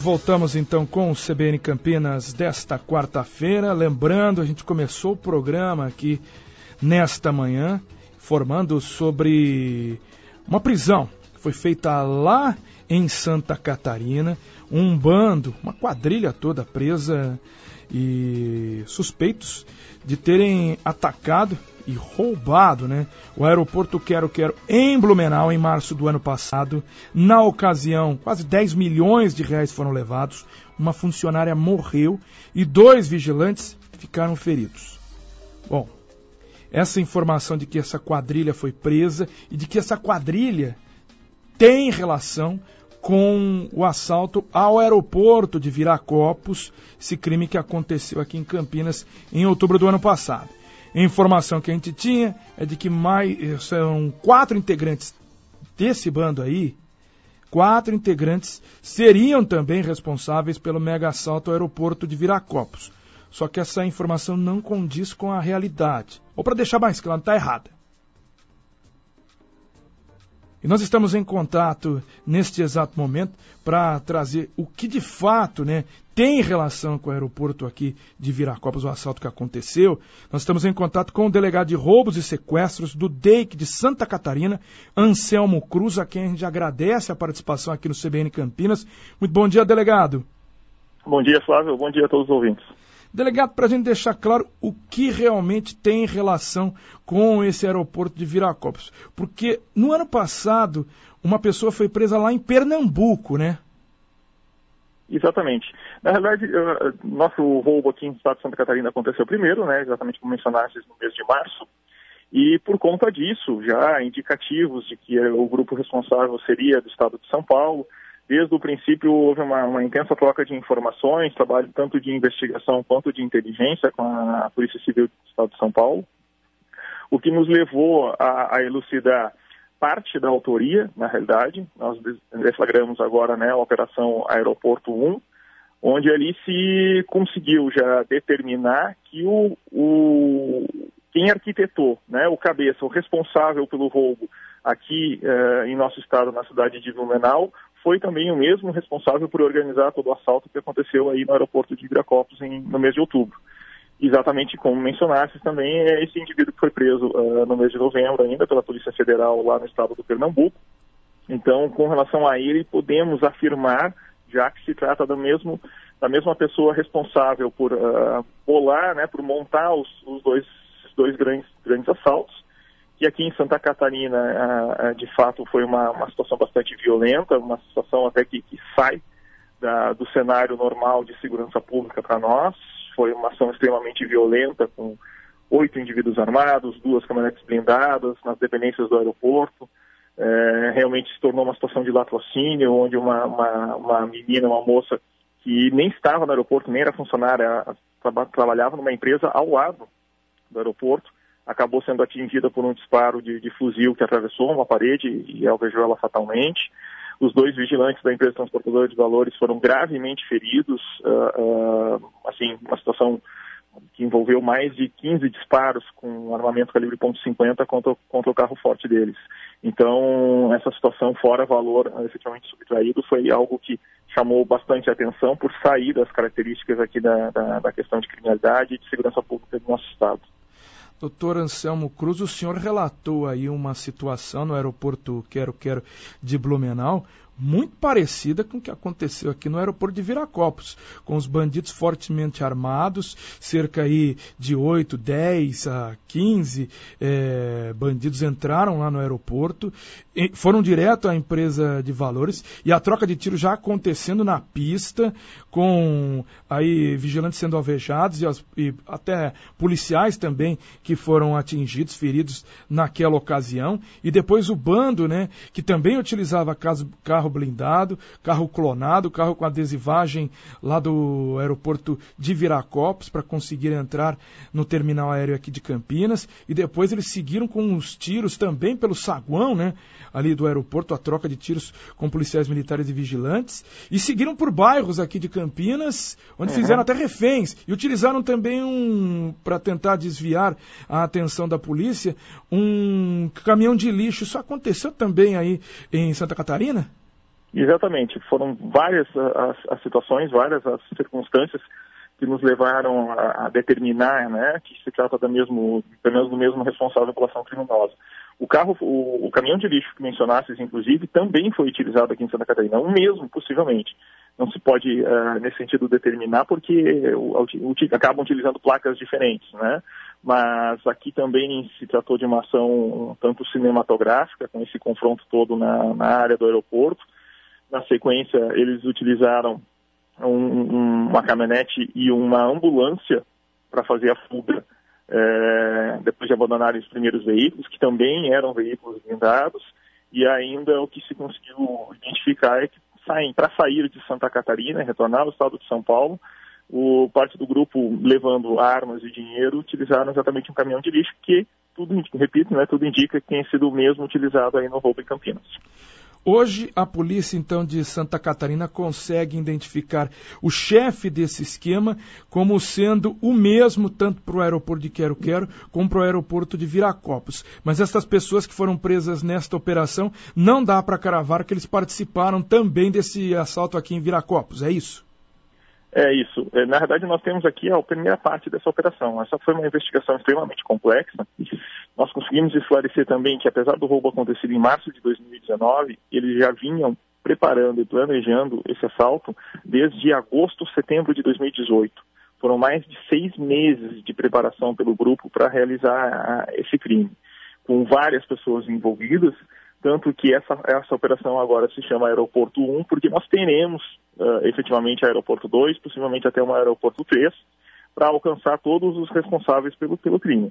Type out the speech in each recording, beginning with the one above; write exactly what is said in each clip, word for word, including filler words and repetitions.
Voltamos então com o C B N Campinas desta quarta-feira. Lembrando, a gente começou o programa aqui nesta manhã, informando sobre uma prisão que foi feita lá em Santa Catarina. Um bando, uma quadrilha toda presa e suspeitos de terem atacado e roubado, né, o aeroporto Quero Quero em Blumenau em março do ano passado. Na ocasião, quase dez milhões de reais foram levados, uma funcionária morreu e dois vigilantes ficaram feridos. Bom, essa informação de que essa quadrilha foi presa e de que essa quadrilha tem relação com o assalto ao aeroporto de Viracopos, esse crime que aconteceu aqui em Campinas em outubro do ano passado. A informação que a gente tinha é de que mais, são quatro integrantes desse bando aí, quatro integrantes seriam também responsáveis pelo mega assalto ao aeroporto de Viracopos. Só que essa informação não condiz com a realidade. Ou para deixar mais claro, está errada. E nós estamos em contato neste exato momento para trazer o que de fato, né, tem relação com o aeroporto aqui de Viracopos, o assalto que aconteceu. Nós estamos em contato com o delegado de roubos e sequestros do D E I C de Santa Catarina, Anselmo Cruz, a quem a gente agradece a participação aqui no C B N Campinas. Muito bom dia, delegado. Bom dia, Flávio. Bom dia a todos os ouvintes. Delegado, para a gente deixar claro o que realmente tem relação com esse aeroporto de Viracopos. Porque no ano passado, uma pessoa foi presa lá em Pernambuco, né? Exatamente. Na realidade, nosso roubo aqui no estado de Santa Catarina aconteceu primeiro, né? Exatamente como mencionaste, no mês de março. E por conta disso, já há indicativos de que o grupo responsável seria do estado de São Paulo. Desde o princípio houve uma, uma intensa troca de informações, trabalho tanto de investigação quanto de inteligência com a Polícia Civil do Estado de São Paulo, o que nos levou a, a elucidar parte da autoria, na realidade. Nós deflagramos agora, né, a Operação Aeroporto um, onde ali se conseguiu já determinar que o, o, quem arquitetou, né, o cabeça, o responsável pelo roubo aqui eh, em nosso estado, na cidade de Blumenau, foi também o mesmo responsável por organizar todo o assalto que aconteceu aí no aeroporto de Viracopos em, no mês de outubro. Exatamente como mencionaste também, é esse indivíduo que foi preso uh, no mês de novembro ainda pela Polícia Federal lá no estado do Pernambuco. Então, com relação a ele, podemos afirmar, já que se trata do mesmo, da mesma pessoa responsável por uh, bolar, né, por montar os, os dois, os dois grandes, grandes assaltos, que aqui em Santa Catarina, uh, uh, de fato, foi uma, uma situação bastante violenta, uma situação até que, que sai da, do cenário normal de segurança pública para nós. Foi uma ação extremamente violenta, com oito indivíduos armados, duas caminhonetes blindadas nas dependências do aeroporto. É, realmente se tornou uma situação de latrocínio, onde uma, uma, uma menina, uma moça, que nem estava no aeroporto, nem era funcionária, tra- trabalhava numa empresa ao lado do aeroporto, acabou sendo atingida por um disparo de, de fuzil que atravessou uma parede e alvejou ela fatalmente. Os dois vigilantes da empresa transportadora de valores foram gravemente feridos, uh, uh, assim, uma situação que envolveu mais de quinze disparos com armamento calibre ponto cinquenta contra, contra o carro forte deles. Então, essa situação, fora valor efetivamente subtraído, foi algo que chamou bastante atenção por sair das características aqui da, da, da questão de criminalidade e de segurança pública do nosso estado. Doutor Anselmo Cruz, o senhor relatou aí uma situação no aeroporto Quero Quero de Blumenau, muito parecida com o que aconteceu aqui no aeroporto de Viracopos, com os bandidos fortemente armados, cerca aí de oito, dez a quinze é, bandidos entraram lá no aeroporto, foram direto à empresa de valores e a troca de tiro já acontecendo na pista, com aí vigilantes sendo alvejados e, as, e até policiais também que foram atingidos, feridos naquela ocasião, e depois o bando, né, que também utilizava caso, carro blindado, carro clonado, carro com adesivagem lá do aeroporto de Viracopos para conseguir entrar no terminal aéreo aqui de Campinas, e depois eles seguiram com os tiros também pelo saguão, né, ali do aeroporto, a troca de tiros com policiais militares e vigilantes, e seguiram por bairros aqui de Campinas, onde uhum. fizeram até reféns, e utilizaram também um, para tentar desviar a atenção da polícia, um caminhão de lixo. Isso aconteceu também aí em Santa Catarina? Exatamente, foram várias as, as situações, várias as circunstâncias que nos levaram a, a determinar, né, que se trata da mesmo, pelo menos do mesmo responsável pela ação criminosa. O carro, o, o caminhão de lixo que mencionastes, inclusive, também foi utilizado aqui em Santa Catarina, o mesmo, possivelmente. Não se pode, uh, nesse sentido, determinar, porque o, o, acabam utilizando placas diferentes, né? Mas aqui também se tratou de uma ação um tanto cinematográfica, com esse confronto todo na, na área do aeroporto. Na sequência, eles utilizaram um, um, uma caminhonete e uma ambulância para fazer a fuga, é, depois de abandonarem os primeiros veículos, que também eram veículos blindados, e ainda o que se conseguiu identificar é que saem para sair de Santa Catarina e retornar ao estado de São Paulo, o parte do grupo levando armas e dinheiro utilizaram exatamente um caminhão de lixo que, tudo, repito, né, tudo indica que tenha sido o mesmo utilizado aí no roubo em Campinas. Hoje, a polícia, então, de Santa Catarina consegue identificar o chefe desse esquema como sendo o mesmo, tanto para o aeroporto de Quero-Quero como para o aeroporto de Viracopos. Mas essas pessoas que foram presas nesta operação, não dá para cravar que eles participaram também desse assalto aqui em Viracopos, é isso? É isso. Na verdade, nós temos aqui a primeira parte dessa operação. Essa foi uma investigação extremamente complexa. Nós conseguimos esclarecer também que, apesar do roubo acontecido em março de dois mil e dezenove, eles já vinham preparando e planejando esse assalto desde agosto, setembro de dois mil e dezoito. Foram mais de seis meses de preparação pelo grupo para realizar esse crime, com várias pessoas envolvidas, tanto que essa, essa operação agora se chama Aeroporto um, porque nós teremos uh, efetivamente Aeroporto dois, possivelmente até um Aeroporto três, para alcançar todos os responsáveis pelo, pelo crime.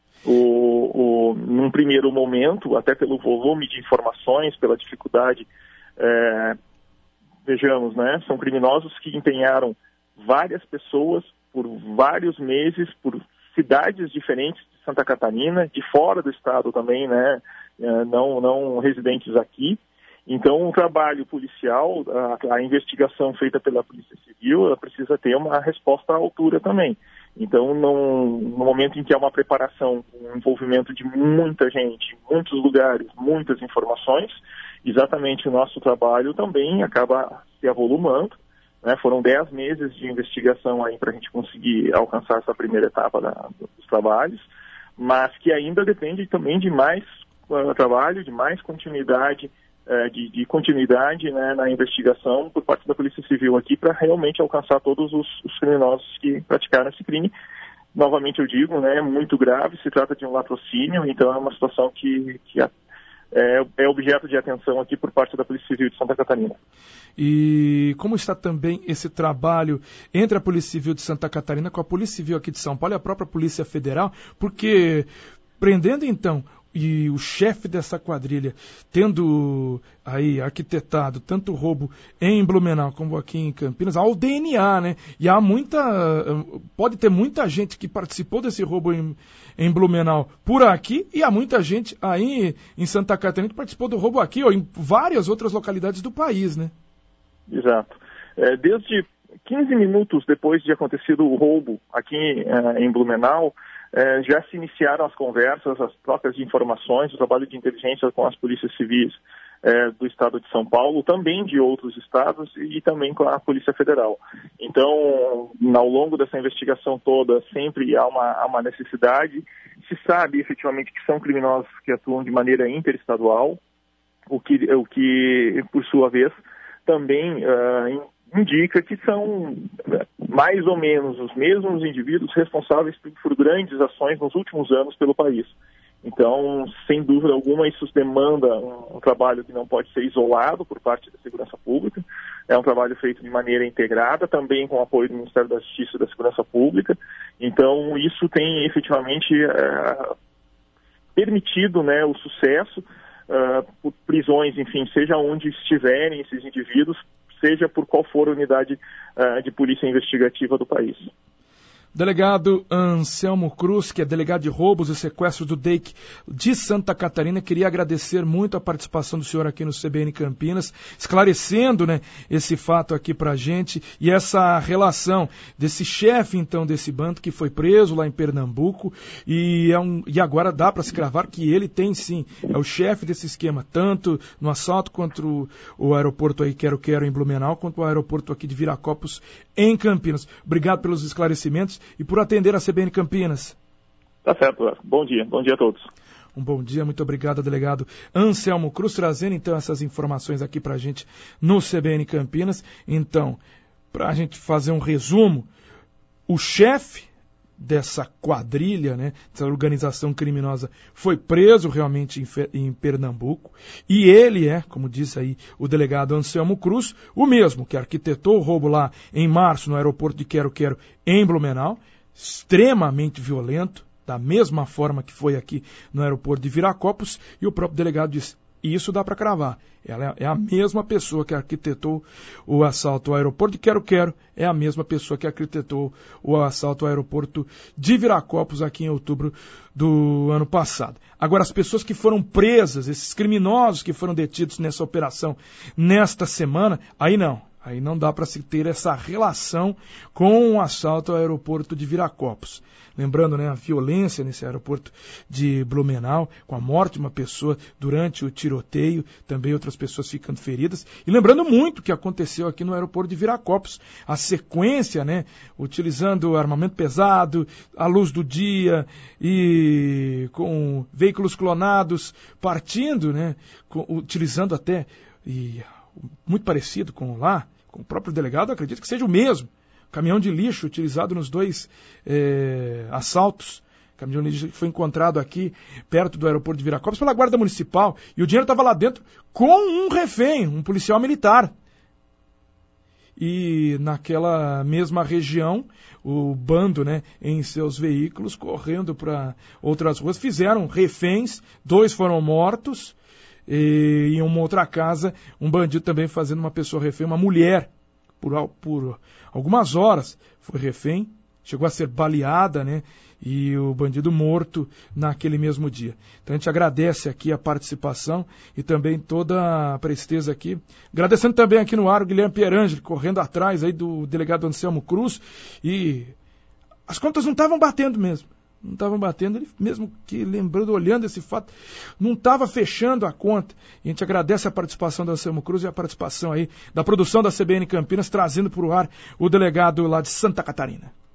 O, o, num primeiro momento, até pelo volume de informações, pela dificuldade, é, vejamos, né, são criminosos que empenharam várias pessoas por vários meses, por cidades diferentes de Santa Catarina, de fora do estado também, né, não, não residentes aqui. Então, o trabalho policial, a, a investigação feita pela Polícia Civil, ela precisa ter uma resposta à altura também. Então, não, no momento em que há uma preparação, um envolvimento de muita gente, muitos lugares, muitas informações, exatamente o nosso trabalho também acaba se avolumando, né? Foram dez meses de investigação aí para a gente conseguir alcançar essa primeira etapa da, dos trabalhos, mas que ainda depende também de mais uh, trabalho, de mais continuidade, uh, de, de continuidade, né, na investigação por parte da Polícia Civil aqui para realmente alcançar todos os, os criminosos que praticaram esse crime. Novamente eu digo, né, é muito grave, se trata de um latrocínio, então é uma situação que, que é, é objeto de atenção aqui por parte da Polícia Civil de Santa Catarina. E como está também esse trabalho entre a Polícia Civil de Santa Catarina com a Polícia Civil aqui de São Paulo e a própria Polícia Federal, porque prendendo então e o chefe dessa quadrilha, tendo aí arquitetado tanto roubo em Blumenau como aqui em Campinas, há o D N A, né? E há muita, pode ter muita gente que participou desse roubo em, em Blumenau por aqui, e há muita gente aí em Santa Catarina que participou do roubo aqui ou em várias outras localidades do país, né? Exato. É, desde quinze minutos depois de acontecido o roubo aqui é, em Blumenau, É, já se iniciaram as conversas, as trocas de informações, o trabalho de inteligência com as polícias civis é, do estado de São Paulo, também de outros estados e, e também com a Polícia Federal. Então, ao longo dessa investigação toda, sempre há uma, há uma necessidade, se sabe efetivamente que são criminosos que atuam de maneira interestadual, o que, o que por sua vez, também uh, indica que são mais ou menos os mesmos indivíduos responsáveis por grandes ações nos últimos anos pelo país. Então, sem dúvida alguma, isso demanda um, um trabalho que não pode ser isolado por parte da segurança pública. É um trabalho feito de maneira integrada, também com o apoio do Ministério da Justiça e da Segurança Pública. Então, isso tem efetivamente é, permitido, né, o sucesso uh, por prisões, enfim, seja onde estiverem esses indivíduos, seja por qual for a unidade uh, de polícia investigativa do país. Delegado Anselmo Cruz, que é delegado de roubos e sequestros do D E I C de Santa Catarina, queria agradecer muito a participação do senhor aqui no C B N Campinas, esclarecendo, né, esse fato aqui pra gente e essa relação desse chefe, então, desse bando que foi preso lá em Pernambuco e, é um, e agora dá para se cravar que ele tem sim, é o chefe desse esquema, tanto no assalto contra o, o aeroporto aí Quero Quero em Blumenau, quanto o aeroporto aqui de Viracopos em Campinas. Obrigado pelos esclarecimentos e por atender a C B N Campinas. Tá certo, bom dia, bom dia a todos. Um bom dia, muito obrigado, delegado Anselmo Cruz, trazendo então essas informações aqui pra gente no C B N Campinas. Então, pra gente fazer um resumo, o chefe dessa quadrilha, né, dessa organização criminosa, foi preso realmente em, em Pernambuco, e ele é, como disse aí o delegado Anselmo Cruz, o mesmo que arquitetou o roubo lá em março no aeroporto de Quero Quero em Blumenau, extremamente violento, da mesma forma que foi aqui no aeroporto de Viracopos, e o próprio delegado disse, e isso dá para cravar. Ela é a mesma pessoa que arquitetou o assalto ao aeroporto de Quero Quero, é a mesma pessoa que arquitetou o assalto ao aeroporto de Viracopos aqui em outubro do ano passado. Agora, as pessoas que foram presas, esses criminosos que foram detidos nessa operação nesta semana, aí não. Aí não dá para se ter essa relação com o assalto ao aeroporto de Viracopos. Lembrando, né, a violência nesse aeroporto de Blumenau, com a morte de uma pessoa durante o tiroteio, também outras pessoas ficando feridas. E lembrando muito o que aconteceu aqui no aeroporto de Viracopos. A sequência, né, utilizando armamento pesado, à luz do dia e com veículos clonados partindo, né, com, utilizando até... E, muito parecido com lá, com o próprio delegado, acredito que seja o mesmo. Caminhão de lixo utilizado nos dois é, assaltos. Caminhão de lixo que foi encontrado aqui, perto do aeroporto de Viracopos, pela Guarda Municipal. E o dinheiro estava lá dentro com um refém, um policial militar. E naquela mesma região, o bando, né, em seus veículos, correndo para outras ruas, fizeram reféns, dois foram mortos. E em uma outra casa, um bandido também fazendo uma pessoa refém, uma mulher, por, por algumas horas foi refém, chegou a ser baleada, né? E o bandido morto naquele mesmo dia. Então a gente agradece aqui a participação e também toda a presteza aqui. Agradecendo também aqui no ar o Guilherme Pierangeli, correndo atrás aí do delegado Anselmo Cruz. E as contas não estavam batendo mesmo. Não estavam batendo, ele mesmo que lembrando, olhando esse fato, não estava fechando a conta. E a gente agradece a participação do Anselmo Cruz e a participação aí da produção da C B N Campinas, trazendo para o ar o delegado lá de Santa Catarina.